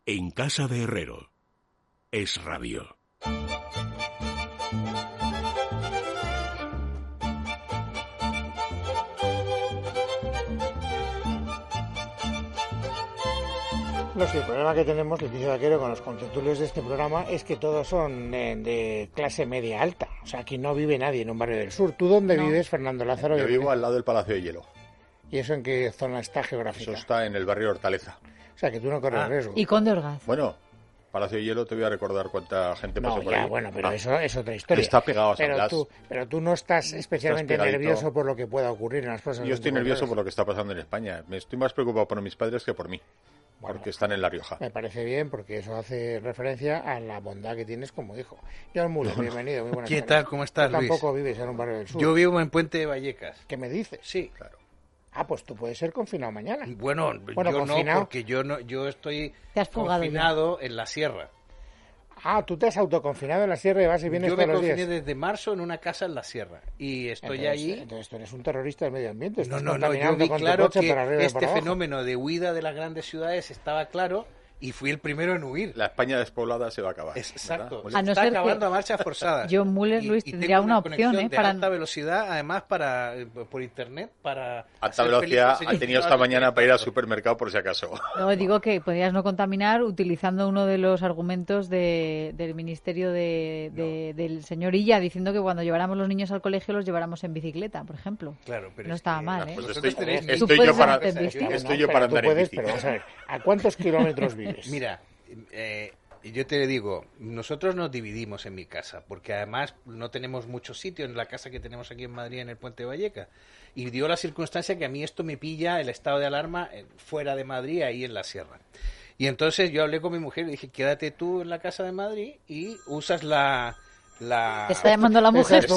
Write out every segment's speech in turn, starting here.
En casa de Herrero. Es radio. No sé, el problema que tenemos, Leticia Vaquero, con los contertulios de este programa es que todos son de clase media alta. O sea, aquí no vive nadie en un barrio del sur. ¿Tú dónde vives, Fernando Lázaro? Yo vivo al lado del Palacio de Hielo. ¿Y eso en qué zona está geográfica? Eso está en el barrio Hortaleza. O sea, que tú no corres riesgo. ¿Y Conde Orgaz? Bueno, Palacio de Hielo, te voy a recordar cuánta gente pasó por ahí. Bueno, pero eso es otra historia. Está pegado a San Blas. Pero tú no estás especialmente nervioso por lo que pueda ocurrir en las próximas. Yo estoy nervioso por lo que está pasando en España. Me estoy más preocupado por mis padres que por mí. Bueno, porque están en La Rioja. Me parece bien, porque eso hace referencia a la bondad que tienes como hijo. John Muller, bienvenido, muy buenas ¿Qué tardes. tal? ¿Cómo estás, Luis? Tampoco vives en un barrio del sur. Yo vivo en Puente de Vallecas. ¿Qué me dices? Sí, claro. Ah, pues tú puedes ser confinado mañana. Bueno, yo confinado, no, porque yo estoy confinado en la sierra. Ah, tú te has autoconfinado en la sierra y vas y vienes todos los días. Yo me confiné desde marzo en una casa en la sierra y estoy allí. Entonces tú eres un terrorista del medio ambiente. No, yo vi claro que este fenómeno de huida de las grandes ciudades estaba claro y fui el primero en huir. La España despoblada se va a acabar. Exacto. A no está ser acabando a marchas forzadas. John Muller, Luis, tendría una opción para alta velocidad, además por internet, para alta velocidad ha tenido esta mañana para ir al supermercado por si acaso. No, digo que podrías no contaminar utilizando uno de los argumentos del ministerio del señor Illa, diciendo que cuando lleváramos los niños al colegio los lleváramos en bicicleta, por ejemplo. Claro, pero no estaba mal, pues ¿eh? estoy yo para andar en bici. Pero vamos a ver, ¿a cuántos kilómetros vives? Mira, yo te digo, nosotros nos dividimos en mi casa, porque además no tenemos mucho sitio en la casa que tenemos aquí en Madrid, en el Puente de Vallecas. Y dio la circunstancia que a mí esto me pilla el estado de alarma fuera de Madrid, ahí en la sierra. Y entonces yo hablé con mi mujer y dije, quédate tú en la casa de Madrid y usas la... Te está llamando la mujer.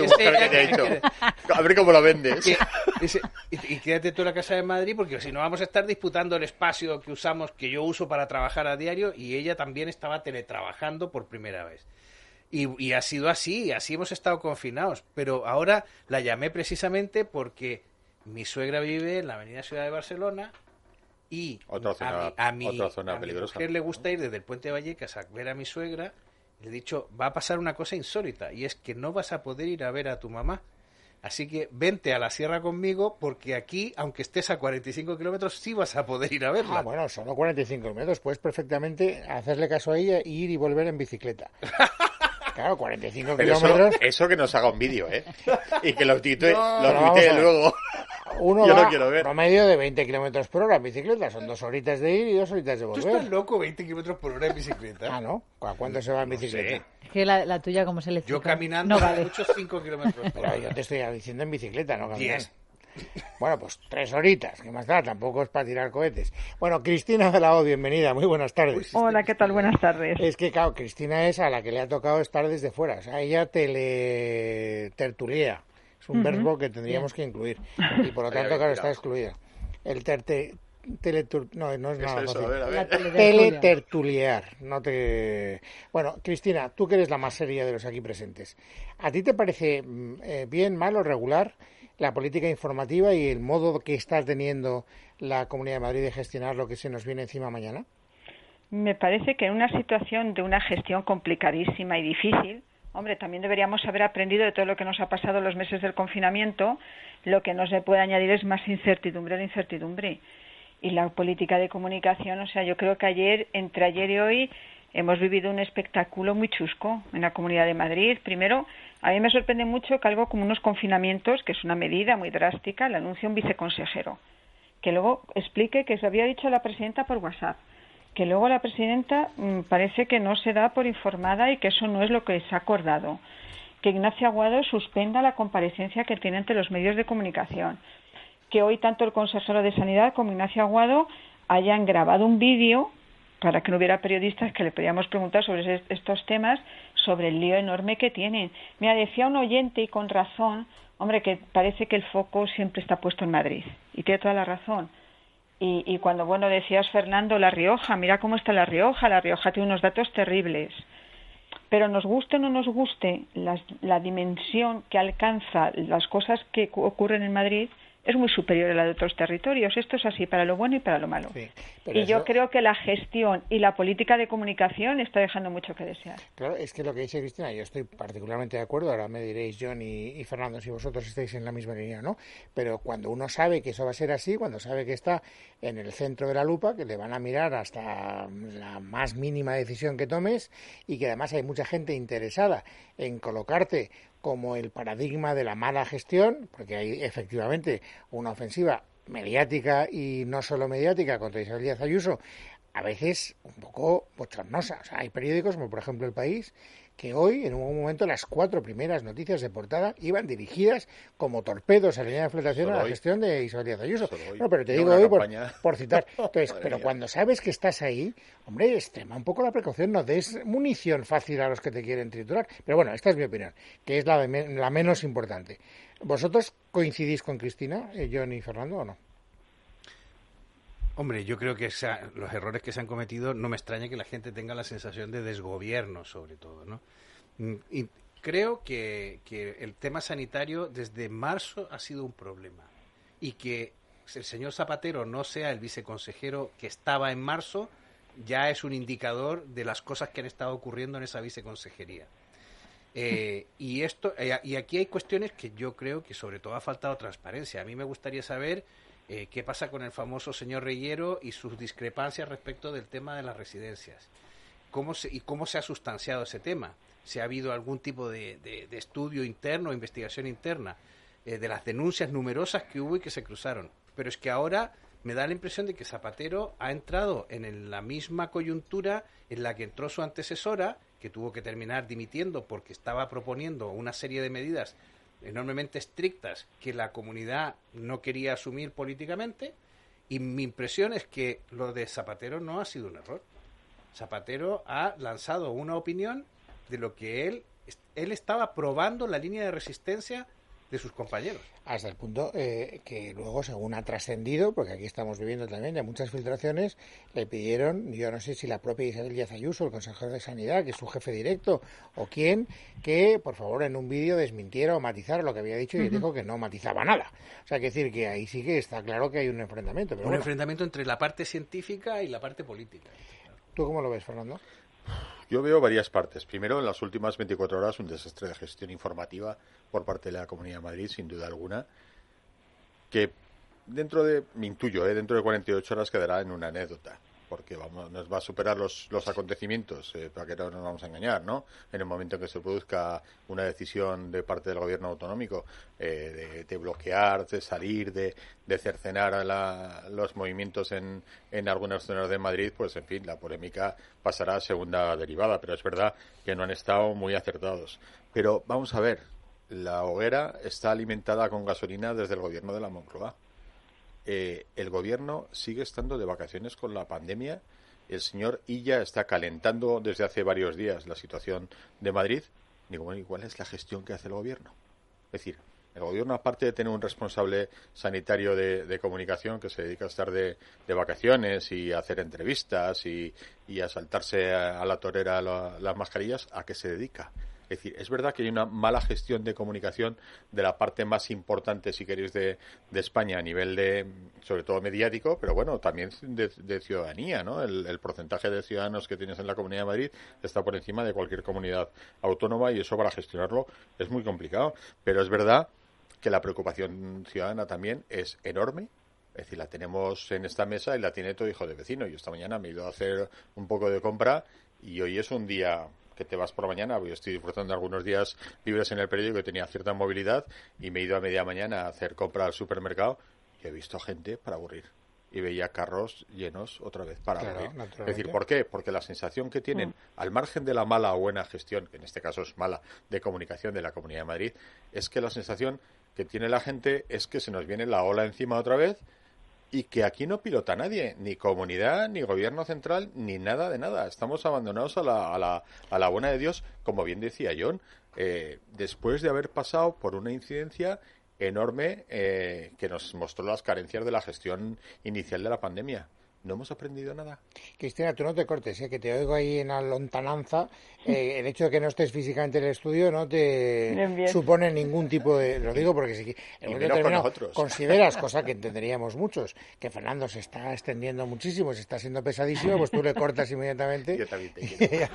A ver cómo lo vendes. Y quédate tú en la casa de Madrid, porque si no vamos a estar disputando el espacio que yo uso para trabajar a diario, y ella también estaba teletrabajando por primera vez. Y ha sido así hemos estado confinados. Pero ahora la llamé precisamente porque mi suegra vive en la avenida Ciudad de Barcelona y a mi mujer le gusta ir desde el Puente de Vallecas a ver a mi suegra. Le he dicho, va a pasar una cosa insólita, y es que no vas a poder ir a ver a tu mamá. Así que vente a la sierra conmigo, porque aquí, aunque estés a 45 kilómetros, sí vas a poder ir a verla. Ah, bueno, solo 45 kilómetros. Puedes perfectamente hacerle caso a ella e ir y volver en bicicleta. Claro, 45 kilómetros. Eso que nos haga un vídeo, ¿eh? Y que lo tuitee luego. Uno Yo va lo quiero ver. Promedio de 20 kilómetros por hora en bicicleta. Son 2 horitas de ir y 2 horitas de volver. ¿Tú estás loco 20 kilómetros por hora en bicicleta? Ah, ¿no? ¿A cuánto se va en bicicleta? No sé. Es que la tuya, ¿cómo se le explica? Yo caminando no vale. muchos 5 kilómetros por hora. Pero yo te estoy diciendo en bicicleta, no caminando. 10. Bueno, pues 3 horitas, que más da, tampoco es para tirar cohetes. Bueno, Cristina de la O, bienvenida, muy buenas tardes. Hola, ¿qué tal? Buenas tardes. Es que, claro, Cristina es a la que le ha tocado estar desde fuera, o sea, ella tertulia, es un verbo que tendríamos que incluir, y por lo tanto, claro, está excluida. El no es nada fácil. Teletertuliar. Bueno, Cristina, tú que eres la más seria de los aquí presentes, ¿a ti te parece bien, mal o regular la política informativa y el modo que está teniendo la Comunidad de Madrid de gestionar lo que se nos viene encima mañana? Me parece que en una situación de una gestión complicadísima y difícil, hombre, también deberíamos haber aprendido de todo lo que nos ha pasado en los meses del confinamiento. Lo que no se puede añadir es más incertidumbre a la incertidumbre. Y la política de comunicación, o sea, yo creo que entre ayer y hoy, hemos vivido un espectáculo muy chusco en la Comunidad de Madrid. Primero, a mí me sorprende mucho que algo como unos confinamientos, que es una medida muy drástica, le anuncie un viceconsejero, que luego explique que se había dicho a la presidenta por WhatsApp, que luego la presidenta parece que no se da por informada y que eso no es lo que se ha acordado, que Ignacio Aguado suspenda la comparecencia que tiene ante los medios de comunicación, que hoy tanto el consejero de Sanidad como Ignacio Aguado hayan grabado un vídeo para que no hubiera periodistas que le podíamos preguntar sobre estos temas, sobre el lío enorme que tienen. Mira, decía un oyente, y con razón, hombre, que parece que el foco siempre está puesto en Madrid, y tiene toda la razón. Y cuando, bueno, decías, Fernando, La Rioja, mira cómo está La Rioja tiene unos datos terribles. Pero nos guste o no nos guste la dimensión que alcanza las cosas que ocurren en Madrid, es muy superior a la de otros territorios. Esto es así para lo bueno y para lo malo. Sí, y yo creo que la gestión y la política de comunicación está dejando mucho que desear. Claro, es que lo que dice Cristina, yo estoy particularmente de acuerdo, ahora me diréis John y Fernando si vosotros estáis en la misma línea, ¿no? Pero cuando uno sabe que eso va a ser así, cuando sabe que está en el centro de la lupa, que le van a mirar hasta la más mínima decisión que tomes y que además hay mucha gente interesada en colocarte como el paradigma de la mala gestión, porque hay efectivamente una ofensiva mediática y no solo mediática contra Isabel Díaz Ayuso, a veces un poco bochornosa. O sea, hay periódicos como por ejemplo El País, que hoy en un momento las 4 primeras noticias de portada iban dirigidas como torpedos a la línea de flotación a la gestión de Isabel Díaz Ayuso. No, pero te digo hoy por citar. Entonces, pero cuando sabes que estás ahí, hombre, extrema un poco la precaución, no des munición fácil a los que te quieren triturar. Pero bueno, esta es mi opinión, que es la menos importante. ¿Vosotros coincidís con Cristina, John y Fernando, o no? Hombre, yo creo que los errores que se han cometido, no me extraña que la gente tenga la sensación de desgobierno, sobre todo, ¿no? Y creo que el tema sanitario desde marzo ha sido un problema. Y que el señor Zapatero no sea el viceconsejero que estaba en marzo, ya es un indicador de las cosas que han estado ocurriendo en esa viceconsejería. Y aquí hay cuestiones que yo creo que sobre todo ha faltado transparencia. A mí me gustaría saber qué pasa con el famoso señor Reyero y sus discrepancias respecto del tema de las residencias. ¿Cómo se ha sustanciado ese tema? ¿Si ha habido algún tipo de estudio interno, investigación interna, de las denuncias numerosas que hubo y que se cruzaron? Pero es que ahora me da la impresión de que Zapatero ha entrado en la misma coyuntura en la que entró su antecesora, que tuvo que terminar dimitiendo porque estaba proponiendo una serie de medidas enormemente estrictas que la comunidad no quería asumir políticamente, y mi impresión es que lo de Zapatero no ha sido un error. Zapatero ha lanzado una opinión de lo que él estaba probando la línea de resistencia de sus compañeros. Hasta el punto que luego, según ha trascendido, porque aquí estamos viviendo también de muchas filtraciones, le pidieron, yo no sé si la propia Isabel Díaz Ayuso, el consejero de Sanidad, que es su jefe directo, o quién, que por favor en un vídeo desmintiera o matizara lo que había dicho, y dijo que no matizaba nada. O sea, que decir que ahí sí que está claro que hay un enfrentamiento. Pero enfrentamiento entre la parte científica y la parte política. ¿Tú cómo lo ves, Fernando? Yo veo varias partes. Primero, en las últimas 24 horas, un desastre de gestión informativa por parte de la Comunidad de Madrid, sin duda alguna, que me intuyo, dentro de 48 horas quedará en una anécdota, porque nos va a superar los acontecimientos, para que no nos vamos a engañar, ¿no? En el momento en que se produzca una decisión de parte del gobierno autonómico de bloquear, de salir, de cercenar los movimientos en algunas zonas de Madrid, pues en fin, la polémica pasará a segunda derivada, pero es verdad que no han estado muy acertados. Pero vamos a ver, la hoguera está alimentada con gasolina desde el gobierno de la Moncloa. El gobierno sigue estando de vacaciones con la pandemia. El señor Illa está calentando desde hace varios días la situación de Madrid. Digo, bueno, ¿y cuál es la gestión que hace el gobierno? Es decir, el gobierno, aparte de tener un responsable sanitario de comunicación que se dedica a estar de vacaciones y a hacer entrevistas y a saltarse a la torera las mascarillas, ¿a qué se dedica? Es decir, es verdad que hay una mala gestión de comunicación de la parte más importante, si queréis, de España a nivel sobre todo mediático, pero bueno, también de ciudadanía, ¿no? El porcentaje de ciudadanos que tienes en la Comunidad de Madrid está por encima de cualquier comunidad autónoma, y eso para gestionarlo es muy complicado. Pero es verdad que la preocupación ciudadana también es enorme. Es decir, la tenemos en esta mesa y la tiene todo hijo de vecino. Yo esta mañana me he ido a hacer un poco de compra y hoy es un día que te vas por la mañana. Yo estoy disfrutando de algunos días libres en el periódico, que tenía cierta movilidad, y me he ido a media mañana a hacer compra al supermercado y he visto gente para aburrir. Y veía carros llenos otra vez para aburrir. Es decir, ¿por qué? Porque la sensación que tienen, al margen de la mala o buena gestión, que en este caso es mala, de comunicación de la Comunidad de Madrid, es que la sensación que tiene la gente es que se nos viene la ola encima otra vez, y que aquí no pilota nadie, ni comunidad, ni gobierno central, ni nada de nada. Estamos abandonados a la buena de Dios, como bien decía John, después de haber pasado por una incidencia enorme que nos mostró las carencias de la gestión inicial de la pandemia. ¿No hemos aprendido nada? Cristina, tú no te cortes, que te oigo ahí en la lontananza. El hecho de que no estés físicamente en el estudio no te supone ningún tipo de... Lo digo porque si en un determinado consideras, cosa que entenderíamos muchos, que Fernando se está extendiendo muchísimo, se está siendo pesadísimo, pues tú le cortas inmediatamente. Yo también te quiero.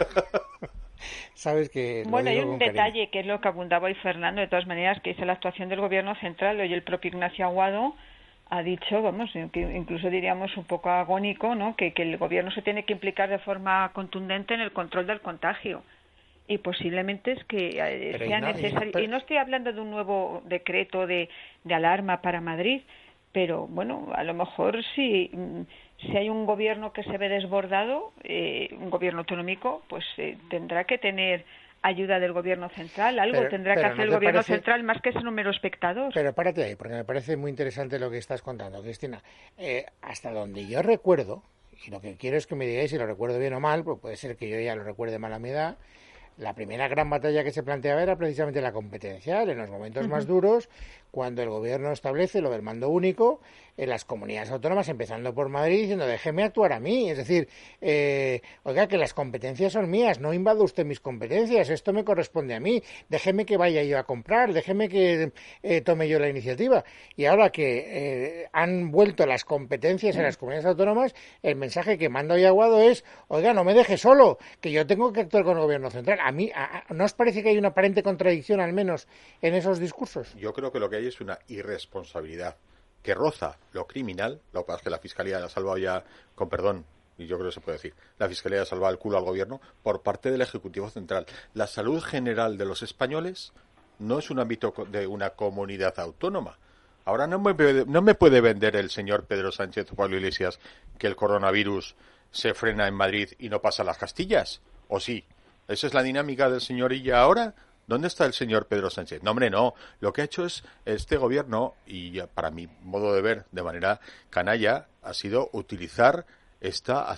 Sabes que... Bueno, hay un detalle que es lo que abundaba hoy Fernando, de todas maneras, que es la actuación del Gobierno Central. Hoy el propio Ignacio Aguado ha dicho, vamos, que incluso diríamos un poco agónico, ¿no?, que el Gobierno se tiene que implicar de forma contundente en el control del contagio. Y posiblemente es que sea necesario. Y no estoy hablando de un nuevo decreto de alarma para Madrid, pero bueno, a lo mejor si hay un gobierno que se ve desbordado, un gobierno autonómico, pues tendrá que tener ayuda del gobierno central, algo tendrá que hacer el gobierno central más que ser un mero espectador. Pero párate ahí, porque me parece muy interesante lo que estás contando, Cristina. Hasta donde yo recuerdo, y lo que quiero es que me digáis si lo recuerdo bien o mal, porque puede ser que yo ya lo recuerde mal a mi edad, la primera gran batalla que se planteaba era precisamente la competencial, en los momentos más duros, cuando el gobierno establece lo del mando único en las comunidades autónomas, empezando por Madrid, diciendo, déjeme actuar a mí. Es decir, oiga, que las competencias son mías, no invada usted mis competencias, esto me corresponde a mí, déjeme que vaya yo a comprar, déjeme que tome yo la iniciativa. Y ahora que han vuelto las competencias en las comunidades autónomas, el mensaje que manda hoy Aguado es, oiga, no me deje solo, que yo tengo que actuar con el gobierno central. A mí, ¿no os parece que hay una aparente contradicción, al menos, en esos discursos? Yo creo que lo que hay es una irresponsabilidad que roza lo criminal. Lo que pasa es que la Fiscalía ha salvado ya, con perdón, y yo creo que se puede decir, la Fiscalía ha salvado el culo al gobierno por parte del Ejecutivo Central. La salud general de los españoles no es un ámbito de una comunidad autónoma. Ahora no me puede vender el señor Pedro Sánchez o Pablo Iglesias que el coronavirus se frena en Madrid y no pasa a las Castillas, ¿o sí? ¿Esa es la dinámica del señor Illa ahora? ¿Dónde está el señor Pedro Sánchez? No, hombre, no. Lo que ha hecho es este gobierno, y para mi modo de ver, de manera canalla, ha sido utilizar esta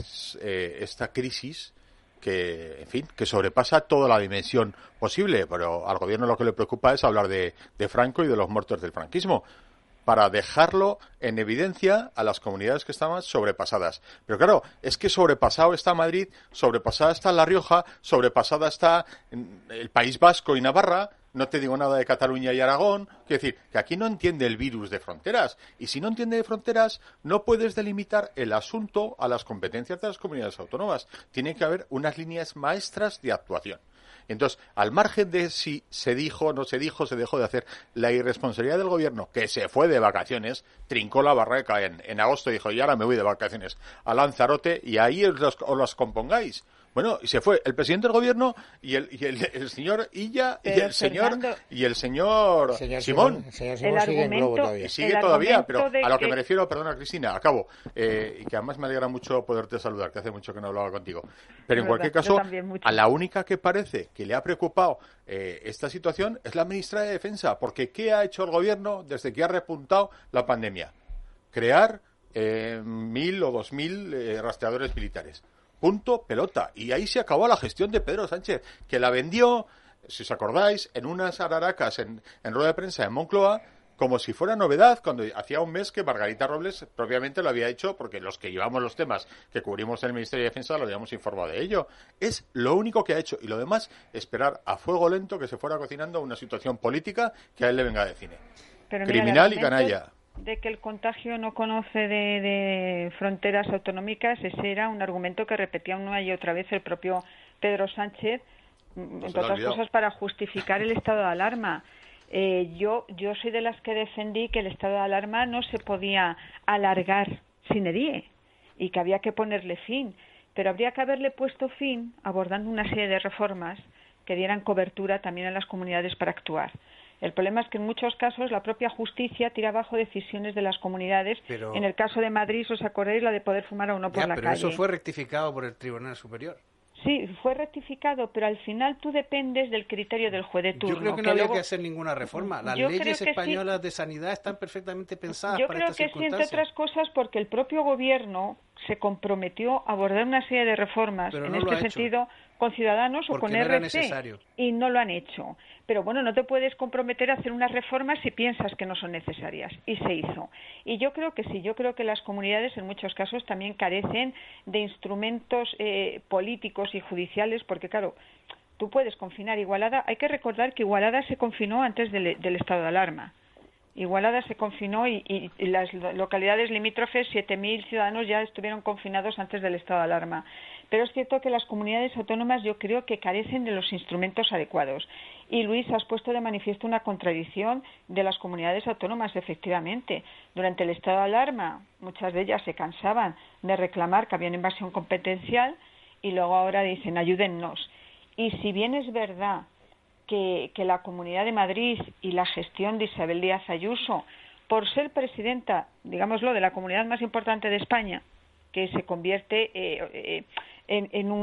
crisis que, en fin, que sobrepasa toda la dimensión posible. Pero al gobierno lo que le preocupa es hablar de Franco y de los muertos del franquismo, para dejarlo en evidencia a las comunidades que estaban sobrepasadas. Pero claro, es que sobrepasado está Madrid, sobrepasada está La Rioja, sobrepasada está el País Vasco y Navarra, no te digo nada de Cataluña y Aragón. Quiero decir, que aquí no entiende el virus de fronteras. Y si no entiende de fronteras, no puedes delimitar el asunto a las competencias de las comunidades autónomas. Tiene que haber unas líneas maestras de actuación. Entonces, al margen de si se dijo, no se dijo, se dejó de hacer, la irresponsabilidad del gobierno, que se fue de vacaciones, trincó la barraca en agosto y dijo, y ahora me voy de vacaciones a Lanzarote y ahí os las compongáis. Bueno, y se fue el presidente del gobierno y el señor Illa y el señor Simón. El señor Simón sigue en globo todavía. Y sigue todavía, pero a lo que me refiero, perdona Cristina, acabo, y que además me alegra mucho poderte saludar, que hace mucho que no hablaba contigo. Pero en cualquier caso, a la única que parece que le ha preocupado esta situación es la ministra de Defensa, porque ¿qué ha hecho el gobierno desde que ha repuntado la pandemia? Crear 1.000 o 2.000 rastreadores militares. Punto, pelota. Y ahí se acabó la gestión de Pedro Sánchez, que la vendió, si os acordáis, en unas araracas en rueda de prensa en Moncloa, como si fuera novedad, cuando hacía un mes que Margarita Robles propiamente lo había hecho, porque los que llevamos los temas que cubrimos en el Ministerio de Defensa lo habíamos informado de ello. Es lo único que ha hecho. Y lo demás, esperar a fuego lento que se fuera cocinando una situación política que a él le venga de cine. Pero criminal y canalla. De que el contagio no conoce de fronteras autonómicas, ese era un argumento que repetía una y otra vez el propio Pedro Sánchez, entre otras cosas para justificar el estado de alarma. Yo soy de las que defendí que el estado de alarma no se podía alargar sine die y que había que ponerle fin, pero habría que haberle puesto fin abordando una serie de reformas que dieran cobertura también a las comunidades para actuar. El problema es que en muchos casos la propia justicia tira abajo decisiones de las comunidades. Pero, en el caso de Madrid, ¿os acordáis la de poder fumar o no por la calle? Pero eso fue rectificado por el Tribunal Superior. Sí, fue rectificado, pero al final tú dependes del criterio del juez de turno. Yo creo que no había que hacer ninguna reforma. Las leyes españolas de sanidad están perfectamente pensadas para estas circunstancias. Yo creo que sí, entre otras cosas, porque el propio gobierno se comprometió a abordar una serie de reformas en este sentido con Ciudadanos o con RC y no lo han hecho. Pero bueno, no te puedes comprometer a hacer unas reformas si piensas que no son necesarias, y se hizo. Y yo creo que sí, yo creo que las comunidades en muchos casos también carecen de instrumentos políticos y judiciales, porque claro, tú puedes confinar Igualada. Hay que recordar que Igualada se confinó antes del estado de alarma. Igualada se confinó y las localidades limítrofes, 7.000 ciudadanos ya estuvieron confinados antes del estado de alarma. Pero es cierto que las comunidades autónomas yo creo que carecen de los instrumentos adecuados. Y Luis, has puesto de manifiesto una contradicción de las comunidades autónomas, efectivamente. Durante el estado de alarma, muchas de ellas se cansaban de reclamar que había una invasión competencial y luego ahora dicen ayúdennos. Y si bien es verdad que la Comunidad de Madrid y la gestión de Isabel Díaz Ayuso, por ser presidenta, digámoslo, de la comunidad más importante de España, que se convierte en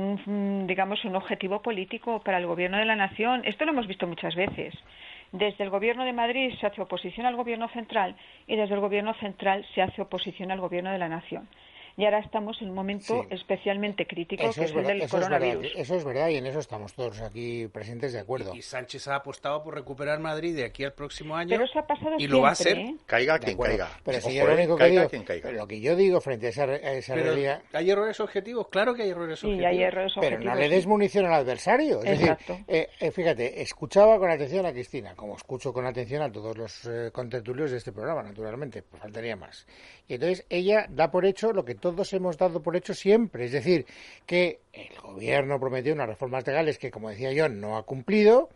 un objetivo político para el gobierno de la nación. Esto lo hemos visto muchas veces. Desde el gobierno de Madrid se hace oposición al gobierno central y desde el gobierno central se hace oposición al gobierno de la nación. Y ahora estamos en un momento especialmente crítico, que es el del coronavirus. Eso es verdad, y en eso estamos todos aquí presentes de acuerdo. Y Sánchez ha apostado por recuperar Madrid de aquí al próximo año. Pero eso ha pasado y siempre, lo va a hacer. Caiga quien caiga. Pero si yo lo único que digo, lo que yo digo frente a esa realidad... ¿Hay errores objetivos? Claro que hay errores objetivos. Sí, hay errores objetivos. Pero no le des munición al adversario. Es Exacto. decir, fíjate, escuchaba con atención a Cristina, como escucho con atención a todos los contertulios de este programa, naturalmente, pues faltaría más. Y entonces ella da por hecho lo que todos hemos dado por hecho siempre, es decir, que el gobierno prometió unas reformas legales que, como decía yo, no ha cumplido,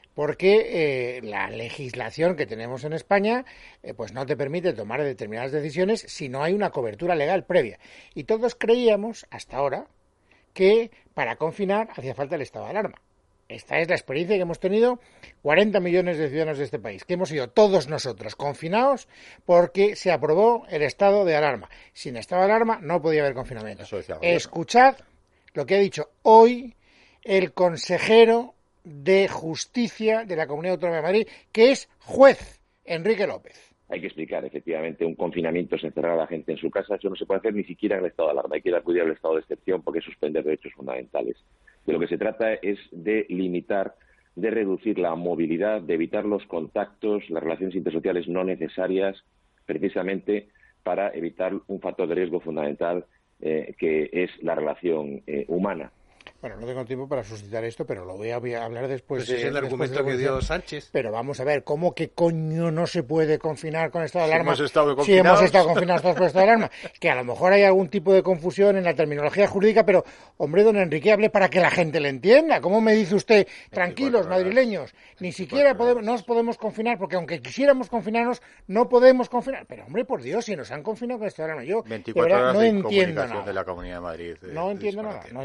porque la legislación que tenemos en España pues no te permite tomar determinadas decisiones si no hay una cobertura legal previa. Y todos creíamos, hasta ahora, que para confinar hacía falta el estado de alarma. Esta es la experiencia que hemos tenido 40 millones de ciudadanos de este país, que hemos sido todos nosotros confinados porque se aprobó el estado de alarma. Sin estado de alarma no podía haber confinamiento. Escuchad lo que ha dicho hoy el consejero de Justicia de la Comunidad Autónoma de Madrid, que es juez, Enrique López. Hay que explicar, efectivamente, un confinamiento es encerrar a la gente en su casa. Eso no se puede hacer ni siquiera en el estado de alarma. Hay que acudir al estado de excepción porque es suspender derechos fundamentales. De lo que se trata es de limitar, de reducir la movilidad, de evitar los contactos, las relaciones intersociales no necesarias, precisamente para evitar un factor de riesgo fundamental que es la relación humana. Bueno, no tengo tiempo para suscitar esto, pero lo voy a hablar después. Pues es el argumento que dio Sánchez. Pero vamos a ver, ¿cómo que coño no se puede confinar con estado de alarma? Si hemos estado confinados todos con estado de alarma. Que a lo mejor hay algún tipo de confusión en la terminología jurídica, pero, hombre, don Enrique, hable para que la gente le entienda. ¿Cómo me dice usted, tranquilos, madrileños? Ni siquiera nos podemos confinar, porque aunque quisiéramos confinarnos, no podemos confinar. Pero, hombre, por Dios, si nos han confinado con estado de alarma. Yo, 24 horas no entiendo nada. De la Comunidad de Madrid. No entiendo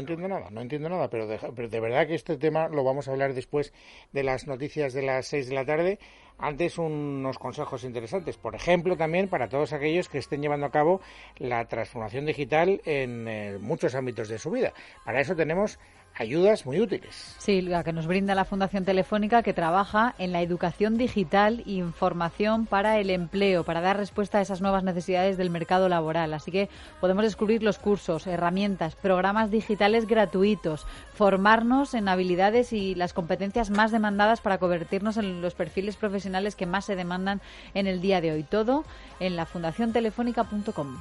nada, pero de verdad que este tema lo vamos a hablar después de las noticias de las 6 de la tarde. Antes unos consejos interesantes, por ejemplo, también para todos aquellos que estén llevando a cabo la transformación digital en muchos ámbitos de su vida. Para eso tenemos ayudas muy útiles. Sí, la que nos brinda la Fundación Telefónica, que trabaja en la educación digital e información para el empleo, para dar respuesta a esas nuevas necesidades del mercado laboral. Así que podemos descubrir los cursos, herramientas, programas digitales gratuitos, formarnos en habilidades y las competencias más demandadas para convertirnos en los perfiles profesionales que más se demandan en el día de hoy. Todo en la fundaciontelefónica.com.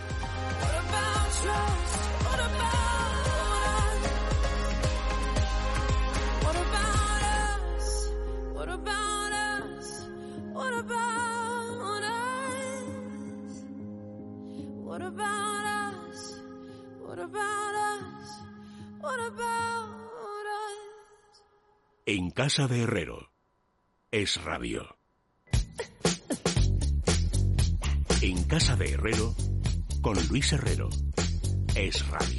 En casa de Herrero, Es Radio. En casa de Herrero, con Luis Herrero, Es Radio.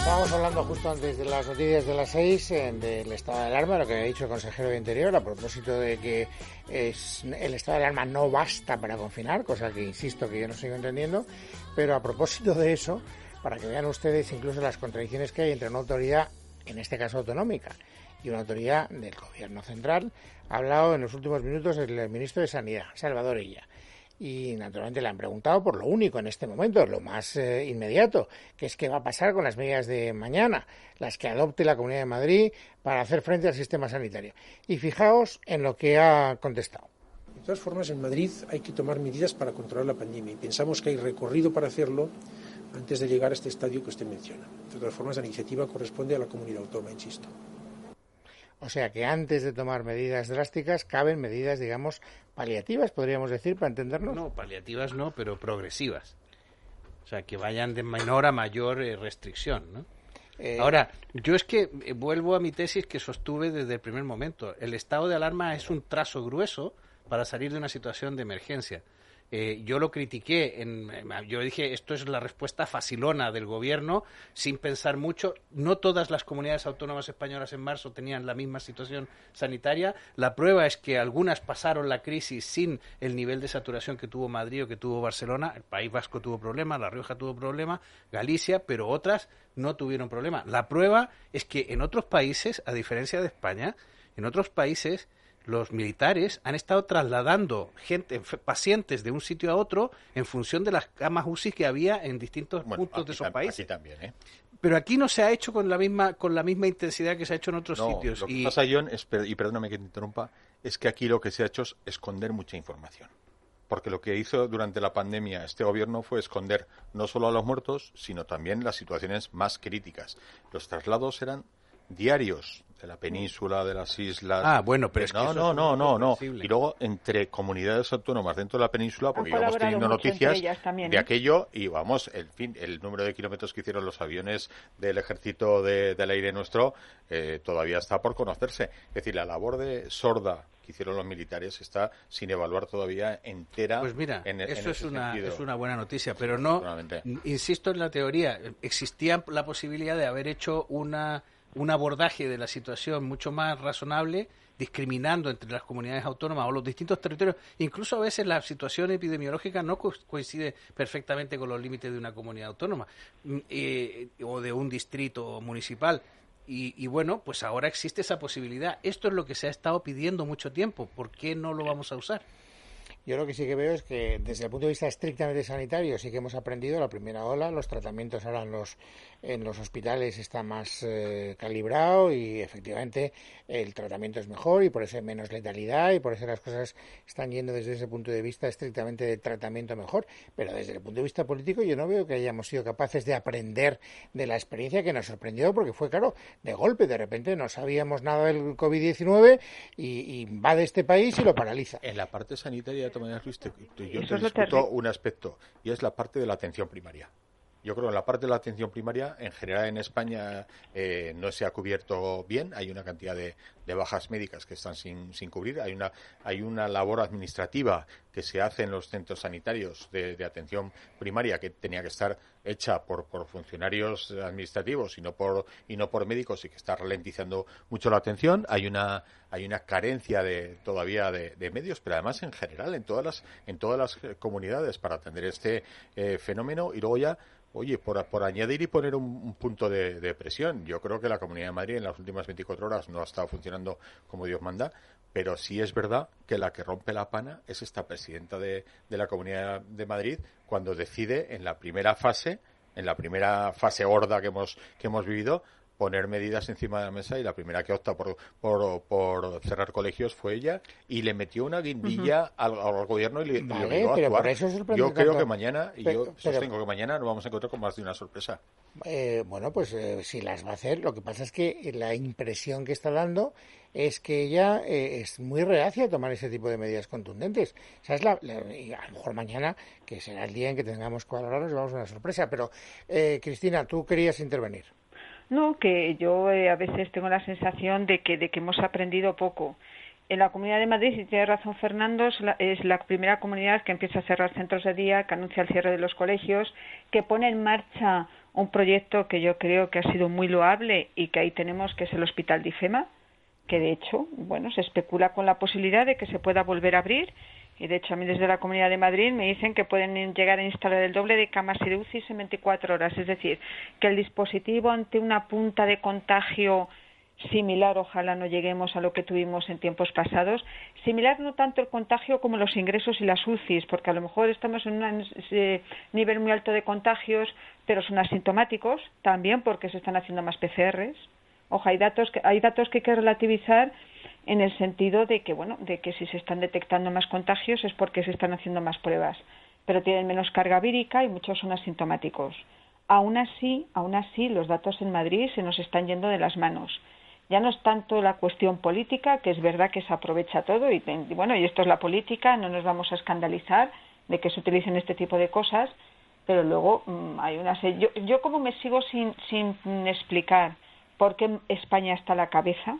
Estábamos hablando justo antes de las noticias de las 6 del estado de alarma, lo que había dicho el consejero de Interior, a propósito de que el estado de alarma no basta para confinar, cosa que insisto que yo no sigo entendiendo, pero a propósito de eso, para que vean ustedes incluso las contradicciones que hay entre una autoridad, en este caso autonómica, y una autoridad del gobierno central, ha hablado en los últimos minutos el ministro de Sanidad, Salvador Illa. Y naturalmente le han preguntado por lo único en este momento, lo más inmediato, que es qué va a pasar con las medidas de mañana, las que adopte la Comunidad de Madrid para hacer frente al sistema sanitario. Y fijaos en lo que ha contestado. De todas formas, en Madrid hay que tomar medidas para controlar la pandemia y pensamos que hay recorrido para hacerlo antes de llegar a este estadio que usted menciona. De todas formas, la iniciativa corresponde a la comunidad autónoma, insisto. O sea que antes de tomar medidas drásticas caben medidas, digamos, paliativas, podríamos decir, para entendernos. No, paliativas no, pero progresivas. O sea, que vayan de menor a mayor restricción, ¿no? Ahora, yo es que vuelvo a mi tesis que sostuve desde el primer momento. El estado de alarma es un trazo grueso para salir de una situación de emergencia. Yo lo critiqué, yo dije, esto es la respuesta facilona del gobierno, sin pensar mucho. No todas las comunidades autónomas españolas en marzo tenían la misma situación sanitaria. La prueba es que algunas pasaron la crisis sin el nivel de saturación que tuvo Madrid o que tuvo Barcelona. El País Vasco tuvo problemas, La Rioja tuvo problemas, Galicia, pero otras no tuvieron problema. La prueba es que en otros países, a diferencia de España, en otros países los militares han estado trasladando pacientes de un sitio a otro en función de las camas UCI que había en distintos puntos de esos países. Aquí también, ¿eh? Pero aquí no se ha hecho con la misma intensidad que se ha hecho en otros sitios. Lo que pasa, John, y perdóname que te interrumpa, es que aquí lo que se ha hecho es esconder mucha información. Porque lo que hizo durante la pandemia este gobierno fue esconder no solo a los muertos, sino también las situaciones más críticas. Los traslados eran diarios de la península, de las islas. Ah, bueno, pero es que no. Y luego entre comunidades autónomas dentro de la península, porque íbamos teniendo noticias de aquello y vamos, el número de kilómetros que hicieron los aviones del ejército del aire nuestro todavía está por conocerse. Es decir, la labor de sorda que hicieron los militares está sin evaluar todavía entera. Pues mira, eso es una buena noticia, pero no, insisto en la teoría, existía la posibilidad de haber hecho un abordaje de la situación mucho más razonable, discriminando entre las comunidades autónomas o los distintos territorios. Incluso a veces la situación epidemiológica no coincide perfectamente con los límites de una comunidad autónoma o de un distrito municipal. Y bueno, pues ahora existe esa posibilidad. Esto es lo que se ha estado pidiendo mucho tiempo. ¿Por qué no lo vamos a usar? Yo lo que sí que veo es que desde el punto de vista estrictamente sanitario sí que hemos aprendido la primera ola, los tratamientos ahora en los hospitales está más calibrado y efectivamente el tratamiento es mejor y por eso hay menos letalidad y por eso las cosas están yendo desde ese punto de vista estrictamente de tratamiento mejor, pero desde el punto de vista político yo no veo que hayamos sido capaces de aprender de la experiencia que nos sorprendió porque fue, claro, de golpe, de repente no sabíamos nada del COVID-19 y invade este país y lo paraliza. En la parte sanitaria, de todas maneras, Luis, yo te discuto un aspecto y es la parte de la atención primaria. Yo creo que en la parte de la atención primaria, en general en España, no se ha cubierto bien. Hay una cantidad de bajas médicas que están sin cubrir. Hay una labor administrativa que se hace en los centros sanitarios de atención primaria que tenía que estar hecha por funcionarios administrativos y no por médicos y que está ralentizando mucho la atención. Hay una carencia todavía de medios, pero además en general en todas las comunidades para atender este fenómeno. Y luego ya, oye, por añadir y poner un punto de presión, yo creo que la Comunidad de Madrid en las últimas 24 horas no ha estado funcionando como Dios manda, pero sí es verdad que la que rompe la pana es esta presidenta de la Comunidad de Madrid cuando decide en la primera fase gorda que hemos vivido, poner medidas encima de la mesa, y la primera que opta por cerrar colegios fue ella, y le metió una guindilla al gobierno y le obligó a actuar. Por eso yo creo que mañana, sostengo que mañana nos vamos a encontrar con más de una sorpresa. Bueno, pues si las va a hacer, lo que pasa es que la impresión que está dando es que ella es muy reacia a tomar ese tipo de medidas contundentes. O sea, y a lo mejor mañana, que será el día en que tengamos que valorar, nos llevamos una sorpresa. Pero, Cristina, tú querías intervenir. No, que yo a veces tengo la sensación de que hemos aprendido poco. En la Comunidad de Madrid, si tiene razón Fernando, es la primera comunidad que empieza a cerrar centros de día, que anuncia el cierre de los colegios, que pone en marcha un proyecto que yo creo que ha sido muy loable y que ahí tenemos, que es el Hospital de IFEMA, que de hecho, bueno, se especula con la posibilidad de que se pueda volver a abrir, y de hecho a mí desde la Comunidad de Madrid me dicen que pueden llegar a instalar el doble de camas y de UCI en 24 horas, es decir, que el dispositivo ante una punta de contagio similar, ojalá no lleguemos a lo que tuvimos en tiempos pasados, similar no tanto el contagio como los ingresos y las UCIs, porque a lo mejor estamos en un nivel muy alto de contagios, pero son asintomáticos también porque se están haciendo más PCRs. Ojo, hay datos que hay que relativizar en el sentido de que, bueno, de que si se están detectando más contagios es porque se están haciendo más pruebas, pero tienen menos carga vírica y muchos son asintomáticos. Aún así, los datos en Madrid se nos están yendo de las manos. Ya no es tanto la cuestión política, que es verdad que se aprovecha todo y bueno, y esto es la política, no nos vamos a escandalizar de que se utilicen este tipo de cosas, pero luego hay una serie. Yo como me sigo sin explicar por qué España está a la cabeza,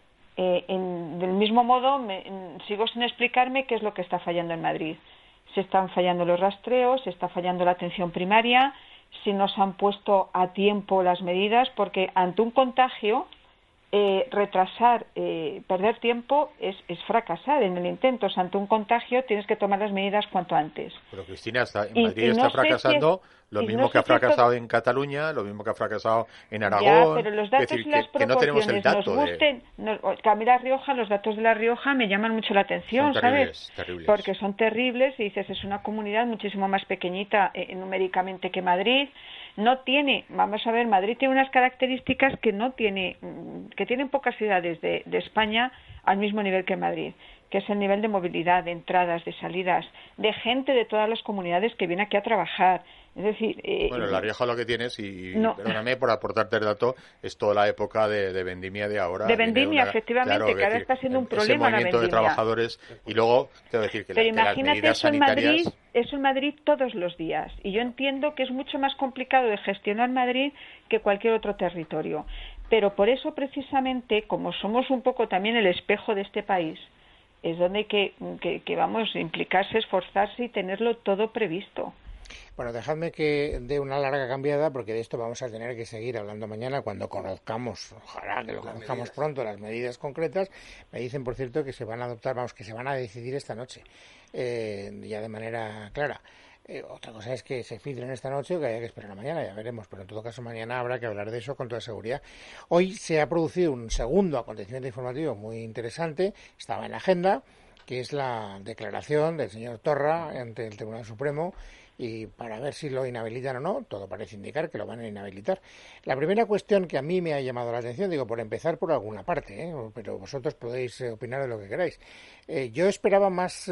del mismo modo sigo sin explicarme qué es lo que está fallando en Madrid. Se están fallando los rastreos, se está fallando la atención primaria, si no se han puesto a tiempo las medidas, porque ante un contagio retrasar, perder tiempo es fracasar en el intento. O sea, ante un contagio tienes que tomar las medidas cuanto antes. Pero Cristina, en Madrid está fracasando lo mismo que ha fracasado en Cataluña, lo mismo que ha fracasado en Aragón. Ya, pero los datos y las que no tenemos el dato. Que a mí La Rioja, los datos de La Rioja me llaman mucho la atención, son ¿sabes? Terribles. Porque son terribles y dices, es una comunidad muchísimo más pequeñita numéricamente que Madrid. No tiene, vamos a ver, Madrid tiene unas características que no tiene, que tienen pocas ciudades de España al mismo nivel que Madrid, que es el nivel de movilidad, de entradas, de salidas, de gente de todas las comunidades que viene aquí a trabajar. Es decir, bueno, La Rioja lo que tienes, perdóname por aportarte el dato, es toda la época de vendimia de ahora. De vendimia, efectivamente, claro, que ahora está siendo un problema la vendimia. Ese movimiento de trabajadores, y luego tengo que decir que, pero las imagínate medidas eso sanitarias... eso en Madrid todos los días, y yo entiendo que es mucho más complicado de gestionar Madrid que cualquier otro territorio, pero por eso precisamente, como somos un poco también el espejo de este país, es donde hay que vamos a implicarse, esforzarse y tenerlo todo previsto. Bueno, dejadme que dé una larga cambiada, porque de esto vamos a tener que seguir hablando mañana cuando conozcamos, ojalá que lo conozcamos pronto, las medidas concretas. Me dicen, por cierto, que se van a adoptar, que se van a decidir esta noche, ya de manera clara. Otra cosa es que se filtren esta noche o que haya que esperar a mañana, ya veremos, pero en todo caso mañana habrá que hablar de eso con toda seguridad. Hoy se ha producido un segundo acontecimiento informativo muy interesante, estaba en la agenda, que es la declaración del señor Torra ante el Tribunal Supremo, y para ver si lo inhabilitan o no, todo parece indicar que lo van a inhabilitar. La primera cuestión que a mí me ha llamado la atención, digo, por empezar por alguna parte, pero vosotros podéis opinar de lo que queráis. Yo esperaba más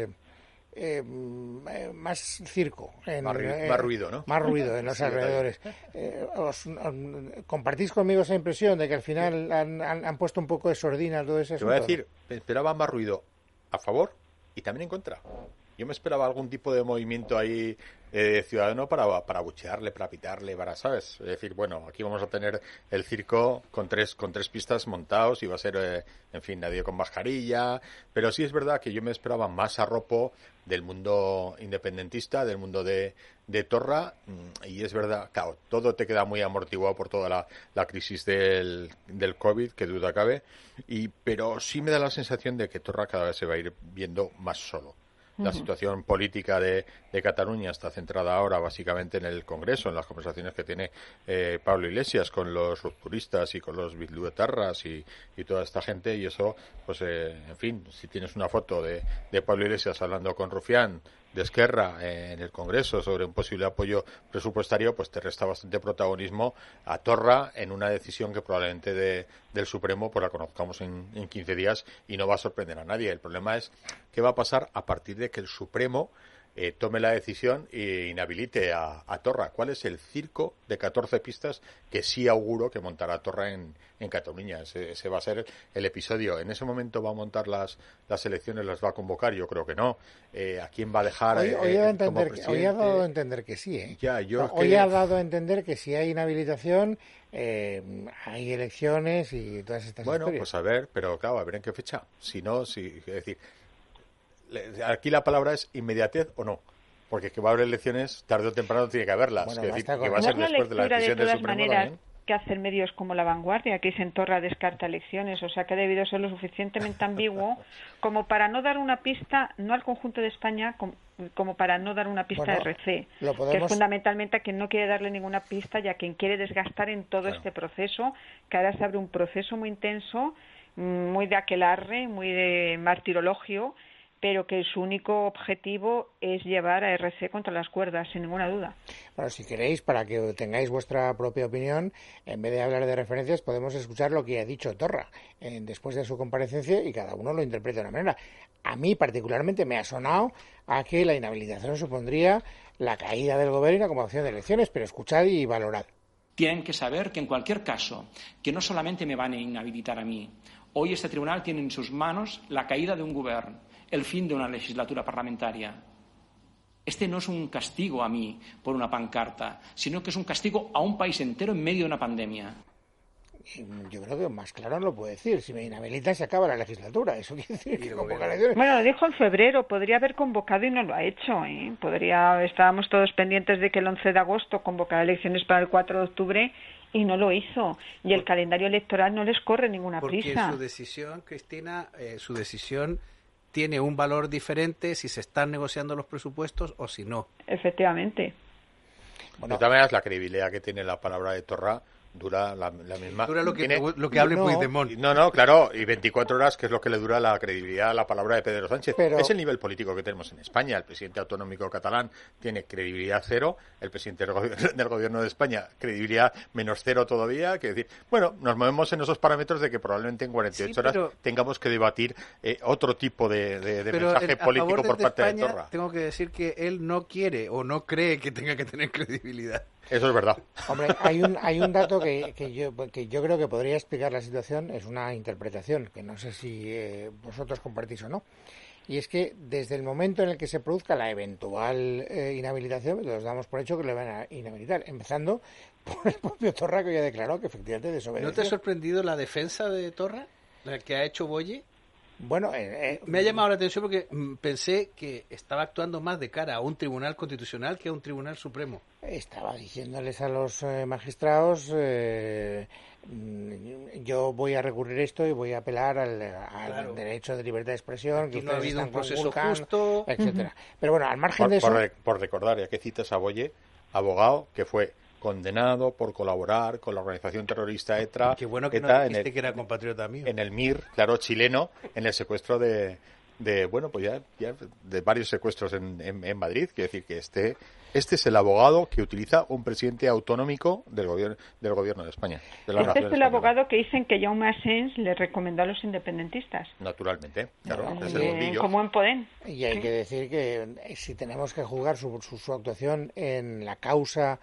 circo, más ruido, ¿no? Más ruido en los alrededores. ¿Compartís conmigo esa impresión de que al final han puesto un poco de sordina todo ese asunto? Te voy a decir, esperaba más ruido a favor y también en contra. Yo me esperaba algún tipo de movimiento ahí ciudadano para abuchearle, para pitarle, ¿sabes? Es decir, bueno, aquí vamos a tener el circo con tres pistas montados y va a ser, en fin, nadie con mascarilla. Pero sí es verdad que yo me esperaba más arropo del mundo independentista, del mundo de Torra, y es verdad, claro, todo te queda muy amortiguado por toda la crisis del COVID, que duda cabe, pero sí me da la sensación de que Torra cada vez se va a ir viendo más solo. La situación política de Cataluña está centrada ahora básicamente en el Congreso, en las conversaciones que tiene Pablo Iglesias con los rupturistas y con los bilduetarras y toda esta gente, y eso, pues, en fin, si tienes una foto de Pablo Iglesias hablando con Rufián de Esquerra en el Congreso sobre un posible apoyo presupuestario, pues te resta bastante protagonismo a Torra en una decisión que probablemente del Supremo pues la conozcamos en 15 días y no va a sorprender a nadie. El problema es qué va a pasar a partir de que el Supremo tome la decisión e inhabilite a Torra. ¿Cuál es el circo de 14 pistas que sí auguro que montará Torra en Cataluña? Ese va a ser el episodio. ¿En ese momento va a montar las elecciones, las va a convocar? Yo creo que no. ¿A quién va a dejar hoy ha dado a entender que sí. Hoy ha dado a entender que si hay inhabilitación, hay elecciones y todas estas historias. Bueno, pues a ver, pero claro, a ver en qué fecha. Si no, es decir, aquí la palabra es inmediatez o no. porque que va a haber elecciones, tarde o temprano tiene que haberlas. Bueno, decir, que va a ser después de la decisión del Supremo también. Que hacen medios como La Vanguardia, que dicen Torra descarta elecciones, o sea que ha debido ser lo suficientemente ambiguo como para no dar una pista, no al conjunto de España, como para no dar una pista a RC, que es fundamentalmente a quien no quiere darle ninguna pista y a quien quiere desgastar en todo este proceso, que ahora se abre un proceso muy intenso, muy de aquelarre, muy de martirologio, pero que su único objetivo es llevar a RC contra las cuerdas, sin ninguna duda. Bueno, si queréis, para que tengáis vuestra propia opinión, en vez de hablar de referencias, podemos escuchar lo que ha dicho Torra después de su comparecencia y cada uno lo interpreta de una manera. A mí, particularmente, me ha sonado a que la inhabilitación supondría la caída del gobierno y la convocación de elecciones, pero escuchad y valorad. Tienen que saber que, en cualquier caso, que no solamente me van a inhabilitar a mí. Hoy este tribunal tiene en sus manos la caída de un gobierno, el fin de una legislatura parlamentaria. Este no es un castigo a mí por una pancarta, sino que es un castigo a un país entero en medio de una pandemia. Yo creo que más claro no lo puedo decir. Si me inhabilitan se acaba la legislatura. Eso quiere decir que convocar elecciones. Bueno, lo dijo en febrero. Podría haber convocado y no lo ha hecho. Estábamos todos pendientes de que el 11 de agosto convocara elecciones para el 4 de octubre y no lo hizo. Y el calendario electoral no les corre ninguna prisa. Porque su decisión, Cristina, su decisión tiene un valor diferente si se están negociando los presupuestos o si no. Efectivamente. Bueno, de todas maneras, la credibilidad que tiene la palabra de Torra dura la misma. Dura lo que hable Puigdemont. No, claro, y 24 horas, que es lo que le dura la credibilidad a la palabra de Pedro Sánchez. Pero es el nivel político que tenemos en España. El presidente autonómico catalán tiene credibilidad cero, el presidente del gobierno de España credibilidad menos cero todavía. Que decir, bueno, nos movemos en esos parámetros de que probablemente en 48 horas tengamos que debatir otro tipo de mensaje político por parte de Torra. Tengo que decir que él no quiere o no cree que tenga que tener credibilidad. Eso es verdad. Hombre, hay un dato que yo creo que podría explicar la situación, es una interpretación, que no sé si vosotros compartís o no. Y es que desde el momento en el que se produzca la eventual inhabilitación, los damos por hecho que le van a inhabilitar, empezando por el propio Torra, que ya declaró que efectivamente desobedeció. ¿No te ha sorprendido la defensa de Torra, la que ha hecho Boye? Bueno, me ha llamado la atención porque pensé que estaba actuando más de cara a un tribunal constitucional que a un tribunal supremo. Estaba diciéndoles a los magistrados, yo voy a recurrir esto y voy a apelar al derecho de libertad de expresión. Aquí que no ha habido un proceso convulcando, justo, etcétera. Pero bueno, al margen de eso... Por recordar, ya que citas a Boye, abogado que fue condenado por colaborar con la organización terrorista ETA. Qué bueno que no dijiste que era compatriota mío. En el MIR, claro, chileno, en el secuestro de bueno, pues ya de varios secuestros en Madrid. Quiere decir que este es el abogado que utiliza un presidente autonómico del gobierno de España. Este es el abogado que dicen que Jaume Asens le recomendó a los independentistas. Naturalmente, claro, desde el mundillo. Como en Podem. Y hay que decir que si tenemos que juzgar su actuación en la causa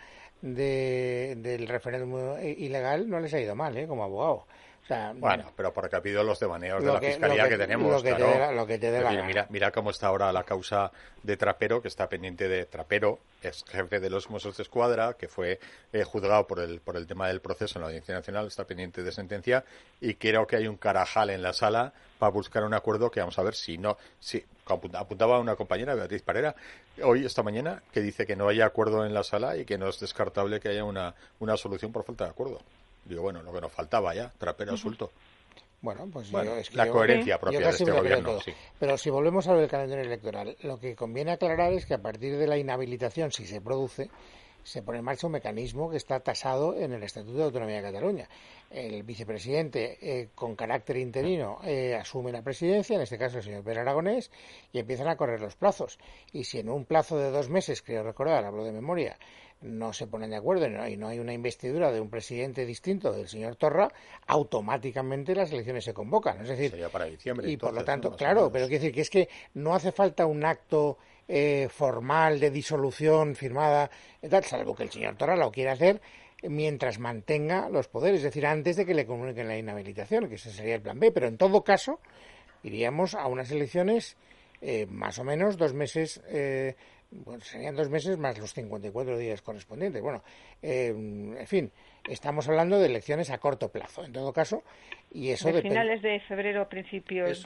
del referéndum ilegal, no les ha ido mal, como abogado. O sea, bueno, pero porque ha habido los devaneos de la fiscalía que tenemos, claro. Lo que te dé la gana. Mira cómo está ahora la causa de Trapero, que está pendiente de Trapero, es jefe de los Mossos de Escuadra, que fue juzgado por el tema del proceso en la Audiencia Nacional, está pendiente de sentencia, y creo que hay un carajal en la sala para buscar un acuerdo que vamos a ver si apuntaba a una compañera, Beatriz Parera, hoy, esta mañana, que dice que no hay acuerdo en la sala y que no es descartable que haya una solución por falta de acuerdo. Digo, bueno, lo que nos faltaba ya, Trapero asuelto. Bueno, pues la coherencia propia de este gobierno. Sí. Pero si volvemos a lo del calendario electoral, lo que conviene aclarar es que a partir de la inhabilitación, si se produce, se pone en marcha un mecanismo que está tasado en el Estatuto de Autonomía de Cataluña. El vicepresidente, con carácter interino, asume la presidencia, en este caso el señor Pere Aragonés, y empiezan a correr los plazos. Y si en un plazo de 2 meses, creo recordar, hablo de memoria, no se ponen de acuerdo y no hay una investidura de un presidente distinto del señor Torra, automáticamente las elecciones se convocan. Es decir, sería para diciembre. Y entonces, por lo tanto, claro, pero quiero decir que es que no hace falta un acto formal de disolución firmada, salvo que el señor Torra lo quiera hacer mientras mantenga los poderes, es decir, antes de que le comuniquen la inhabilitación, que ese sería el plan B. Pero en todo caso, iríamos a unas elecciones más o menos 2 meses. Bueno, serían 2 meses más los 54 días correspondientes. Bueno, en fin, estamos hablando de elecciones a corto plazo, en todo caso, y eso de finales de febrero a principios. Eso es.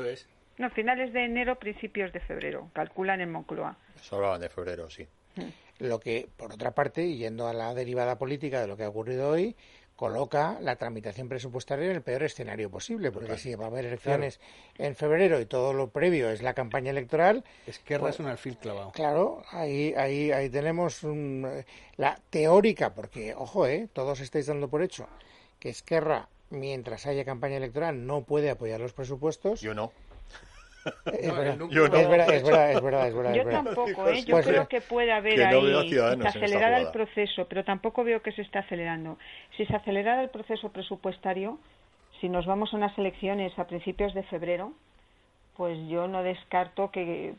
No, finales de enero, principios de febrero, calculan en Moncloa. Eso hablaban de febrero, sí. Lo que, por otra parte, yendo a la derivada política de lo que ha ocurrido hoy, coloca la tramitación presupuestaria en el peor escenario posible, porque si va a haber elecciones en febrero y todo lo previo es la campaña electoral... Esquerra es un alfil clavado. Claro, ahí tenemos la teórica, porque, ojo, todos estáis dando por hecho que Esquerra, mientras haya campaña electoral, no puede apoyar los presupuestos. Yo no. Es verdad. Yo tampoco, yo creo que puede haber que ahí, se acelerara el proceso, pero tampoco veo que se está acelerando. Si se acelerara el proceso presupuestario, si nos vamos a unas elecciones a principios de febrero, pues yo no descarto que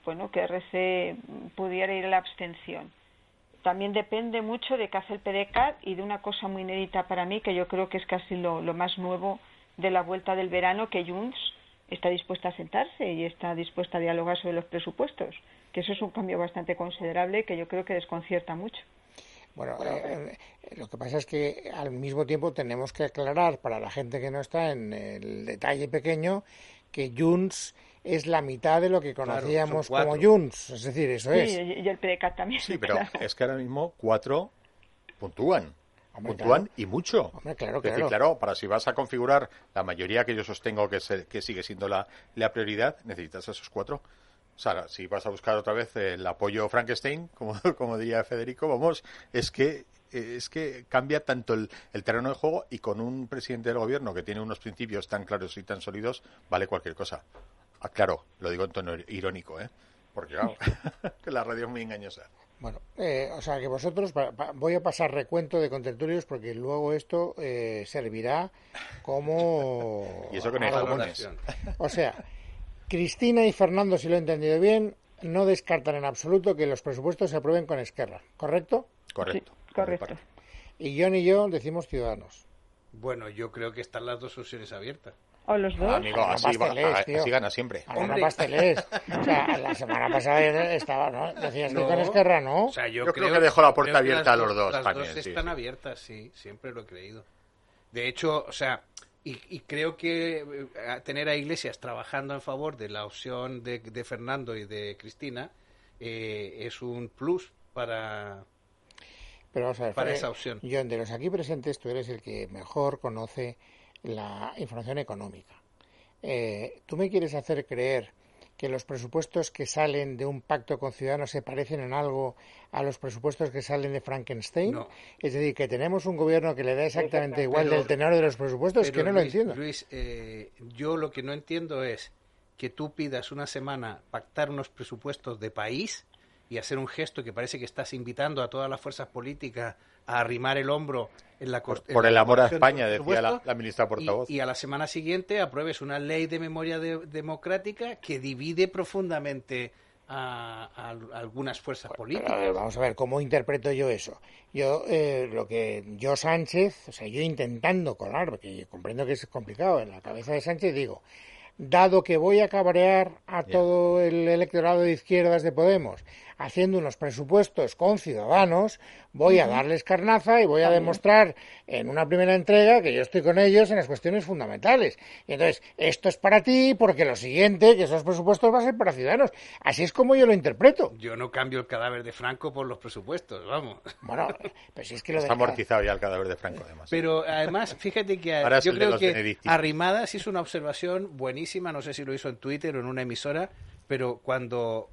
RC pudiera ir a la abstención. También depende mucho de qué hace el PDeCAT y de una cosa muy inédita para mí, que yo creo que es casi lo más nuevo de la vuelta del verano, que Junts está dispuesta a sentarse y está dispuesta a dialogar sobre los presupuestos, que eso es un cambio bastante considerable que yo creo que desconcierta mucho. Bueno, lo que pasa es que al mismo tiempo tenemos que aclarar para la gente que no está en el detalle pequeño que Junts es la mitad de lo que conocíamos como Junts, es decir, eso es. Sí, y el PDeCAT también. Sí, pero es que ahora mismo 4 puntúan. Puntúan y mucho. Hombre, claro. Es decir, claro, para si vas a configurar la mayoría que yo sostengo que sigue siendo la prioridad, necesitas esos 4. O sea, si vas a buscar otra vez el apoyo Frankenstein, como diría Federico, vamos, es que cambia tanto el terreno de juego, y con un presidente del gobierno que tiene unos principios tan claros y tan sólidos, vale cualquier cosa. Claro, lo digo en tono irónico, porque claro, que la radio es muy engañosa. Bueno, o sea que vosotros, voy a pasar recuento de contertulios porque luego esto servirá como... Y eso que no hay jamones. O sea, Cristina y Fernando, si lo he entendido bien, no descartan en absoluto que los presupuestos se aprueben con Esquerra, ¿correcto? Correcto. Sí, correcto. Y John y yo decimos Ciudadanos. Bueno, yo creo que están las dos opciones abiertas. ¿O los dos? Amigo, así gana siempre. No pastelés. O sea, la semana pasada estaba, ¿no? Decías que con Esquerra, ¿no? O sea, yo creo que dejó la puerta abierta a los dos. Las también, dos están abiertas, sí, siempre lo he creído. De hecho, o sea, y creo que tener a Iglesias trabajando en favor de la opción de Fernando y de Cristina es un plus para... Pero vamos a ver, para esa opción. John, de los aquí presentes, tú eres el que mejor conoce la información económica. ¿Tú me quieres hacer creer que los presupuestos que salen de un pacto con Ciudadanos se parecen en algo a los presupuestos que salen de Frankenstein? No. Es decir, que tenemos un gobierno que le da exactamente igual del tenor de los presupuestos, que no lo entiendo. Luis, yo lo que no entiendo es que tú pidas una semana pactar unos presupuestos de país y hacer un gesto que parece que estás invitando a todas las fuerzas políticas a arrimar el hombro en la por el amor a España, decía la ministra portavoz. Y a la semana siguiente apruebes una ley de memoria democrática que divide profundamente a algunas fuerzas políticas. Pero, vamos a ver, ¿cómo interpreto yo eso? Yo, yo Sánchez, o sea, yo intentando colar, porque yo comprendo que es complicado, en la cabeza de Sánchez digo, dado que voy a cabrear a todo el electorado de izquierdas de Podemos haciendo unos presupuestos con Ciudadanos, voy a darles carnaza y voy a demostrar en una primera entrega que yo estoy con ellos en las cuestiones fundamentales. Y entonces, esto es para ti porque lo siguiente, que esos presupuestos va a ser para Ciudadanos. Así es como yo lo interpreto. Yo no cambio el cadáver de Franco por los presupuestos, vamos. Bueno, pero si es que lo está amortizado ya el cadáver de Franco, además. Pero además, fíjate que yo creo que Arrimadas hizo una observación buenísima, no sé si lo hizo en Twitter o en una emisora, pero cuando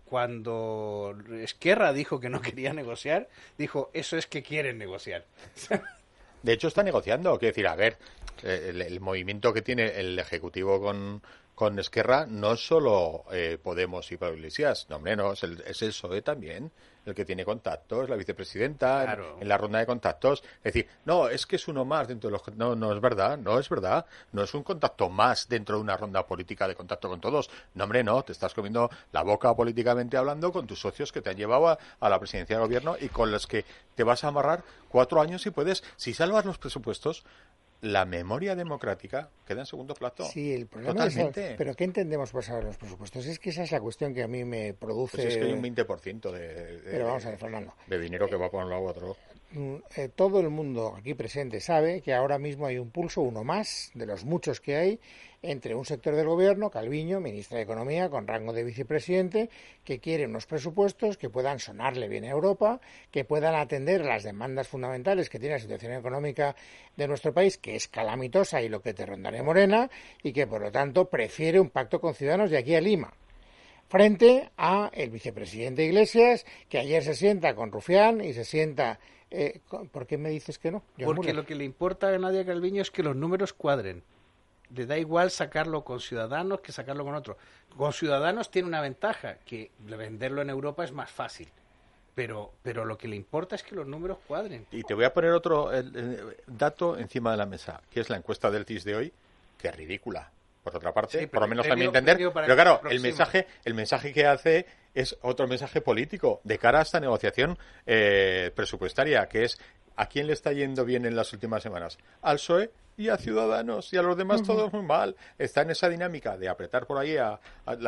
Esquerra dijo que no quería negociar, dijo, eso es que quieren negociar. De hecho, está negociando. Quiero decir, a ver, el movimiento que tiene el Ejecutivo con Esquerra no es solo Podemos y Pablo Iglesias. No, hombre, no, es el PSOE también, el que tiene contactos, la vicepresidenta, claro. en la ronda de contactos. Es decir, no, es que es uno más dentro de los... No es verdad. No es un contacto más dentro de una ronda política de contacto con todos. No, hombre, no, te estás comiendo la boca políticamente hablando con tus socios que te han llevado a la presidencia del gobierno y con los que te vas a amarrar 4 años y puedes, si salvas los presupuestos, la memoria democrática queda en segundo plato. Sí, el problema es... ¿Pero qué entendemos por salvar los presupuestos? Es que esa es la cuestión que a mí me produce... Pues es que hay un 20% Pero vamos a ver, Fernando. De dinero que va por un lado a otro. todo el mundo aquí presente sabe que ahora mismo hay un pulso, uno más de los muchos que hay, entre un sector del gobierno, Calviño, ministra de Economía, con rango de vicepresidente, que quiere unos presupuestos que puedan sonarle bien a Europa, que puedan atender las demandas fundamentales que tiene la situación económica de nuestro país, que es calamitosa y lo que te rondaré Morena, y que por lo tanto prefiere un pacto con Ciudadanos de aquí a Lima, frente a el vicepresidente Iglesias, que ayer se sienta con Rufián y se sienta... ¿Por qué me dices que no? Porque lo que le importa a Nadia Calviño es que los números cuadren. Le da igual sacarlo con Ciudadanos que sacarlo con otro. Con Ciudadanos tiene una ventaja, que venderlo en Europa es más fácil. Pero lo que le importa es que los números cuadren. Y te voy a poner otro dato encima de la mesa, que es la encuesta del CIS de hoy, que es ridícula. Por otra parte, sí, por lo menos a mi entender. Pero claro, el mensaje que hace es otro mensaje político de cara a esta negociación presupuestaria, que es ¿a quién le está yendo bien en las últimas semanas? Al PSOE y a Ciudadanos, y a los demás todos muy mal. Está en esa dinámica de apretar por ahí a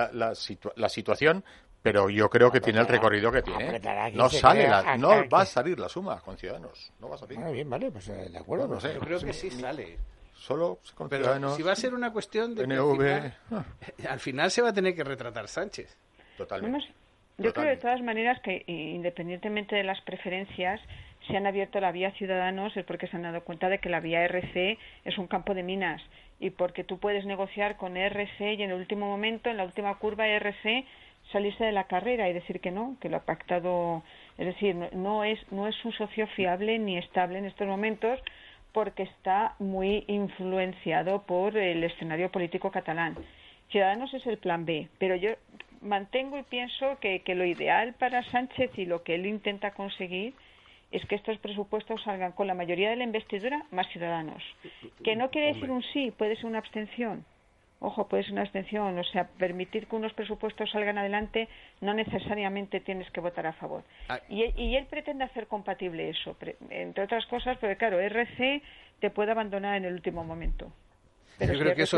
la situación, pero yo creo que tiene el recorrido que tiene. No va a salir la suma con Ciudadanos. No va a salir. Bueno, bien, vale, pues de acuerdo. No sé, yo creo que sí sale. Solo con pero Ciudadanos. Si va a ser una cuestión de que al final se va a tener que retratar Sánchez. Totalmente. Yo creo de todas maneras que independientemente de las preferencias, se han abierto la vía Ciudadanos es porque se han dado cuenta de que la vía RC es un campo de minas y porque tú puedes negociar con RC y en el último momento, en la última curva RC, salirse de la carrera y decir que no, que lo ha pactado, es decir, no es un socio fiable ni estable en estos momentos porque está muy influenciado por el escenario político catalán. Ciudadanos es el plan B, pero yo mantengo y pienso que lo ideal para Sánchez y lo que él intenta conseguir es que estos presupuestos salgan con la mayoría de la investidura más Ciudadanos. Que no quiere decir un sí, puede ser una abstención. Ojo, puede ser una abstención. O sea, permitir que unos presupuestos salgan adelante no necesariamente tienes que votar a favor. Y él pretende hacer compatible eso, entre otras cosas, porque claro, RC te puede abandonar en el último momento. Pero yo creo que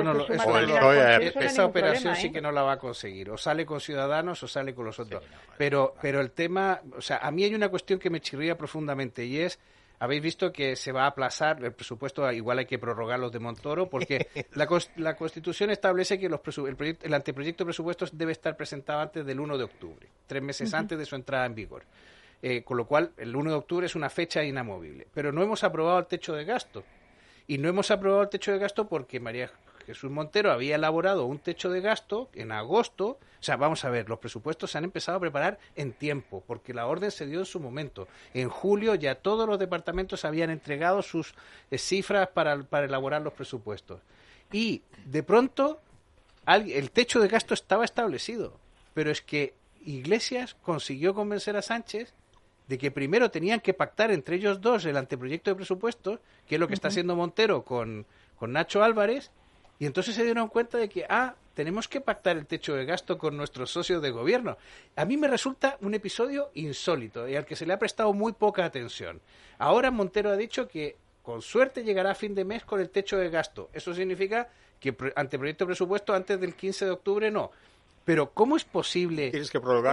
esa operación sí que no la va a conseguir. O sale con Ciudadanos o sale con los otros. Sí, pero el tema, o sea, a mí hay una cuestión que me chirría profundamente y es, habéis visto que se va a aplazar el presupuesto, igual hay que prorrogar los de Montoro, porque la Constitución establece que el anteproyecto de presupuestos debe estar presentado antes del 1 de octubre, 3 meses antes de su entrada en vigor. Con lo cual, el 1 de octubre es una fecha inamovible. Pero no hemos aprobado el techo de gasto. Y no hemos aprobado el techo de gasto porque María Jesús Montero había elaborado un techo de gasto en agosto. O sea, vamos a ver, los presupuestos se han empezado a preparar en tiempo, porque la orden se dio en su momento. En julio ya todos los departamentos habían entregado sus cifras para elaborar los presupuestos. Y de pronto el techo de gasto estaba establecido. Pero es que Iglesias consiguió convencer a Sánchez de que primero tenían que pactar entre ellos dos el anteproyecto de presupuestos, que es lo que está haciendo Montero con Nacho Álvarez, y entonces se dieron cuenta de que, tenemos que pactar el techo de gasto con nuestros socios de gobierno. A mí me resulta un episodio insólito y al que se le ha prestado muy poca atención. Ahora Montero ha dicho que con suerte llegará a fin de mes con el techo de gasto. Eso significa que anteproyecto de presupuesto antes del 15 de octubre no. Pero ¿cómo es posible, que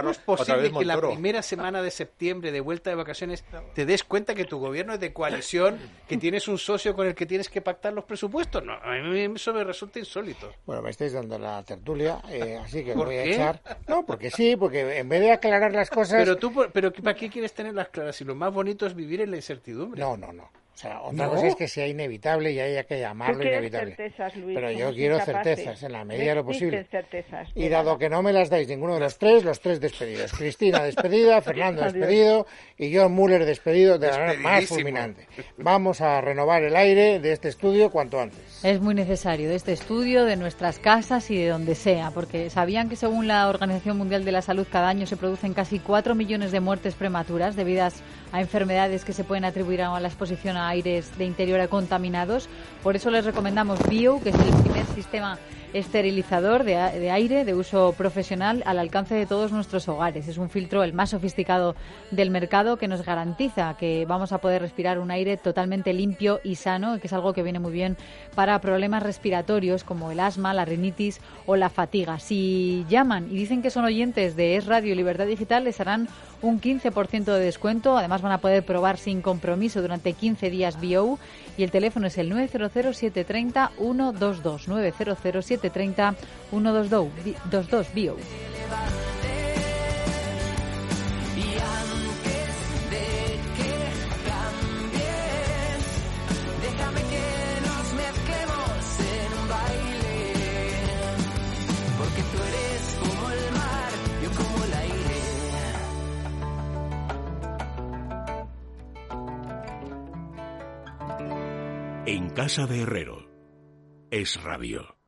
la primera semana de septiembre, de vuelta de vacaciones, te des cuenta que tu gobierno es de coalición, que tienes un socio con el que tienes que pactar los presupuestos? No, a mí eso me resulta insólito. Bueno, me estáis dando la tertulia, así que voy a echar... No, porque sí, porque en vez de aclarar las cosas... Pero ¿para qué quieres tenerlas claras? Si lo más bonito es vivir en la incertidumbre. No. O sea, otra cosa es que sea inevitable y haya que llamarlo inevitable. Certezas, Luis, pero yo quiero certezas en la medida de lo posible. Certezas, y dado que no me las dais ninguno de los tres despedidos. Cristina despedida, Fernando despedido y John Muller despedido de la manera más fulminante. Vamos a renovar el aire de este estudio cuanto antes. Es muy necesario de este estudio, de nuestras casas y de donde sea, porque sabían que según la Organización Mundial de la Salud cada año se producen casi 4 millones de muertes prematuras debidas a enfermedades que se pueden atribuir a la exposición a aires de interior contaminados. Por eso les recomendamos Bio, que es el primer sistema esterilizador de aire de uso profesional al alcance de todos nuestros hogares. Es un filtro el más sofisticado del mercado que nos garantiza que vamos a poder respirar un aire totalmente limpio y sano, que es algo que viene muy bien para problemas respiratorios como el asma, la rinitis o la fatiga. Si llaman y dicen que son oyentes de Es Radio Libertad Digital, les harán un 15% de descuento. Además, Además van a poder probar sin compromiso durante 15 días BO y el teléfono es el 900-730-122. 900-730-122 BO. En Casa de Herrero, Es Radio.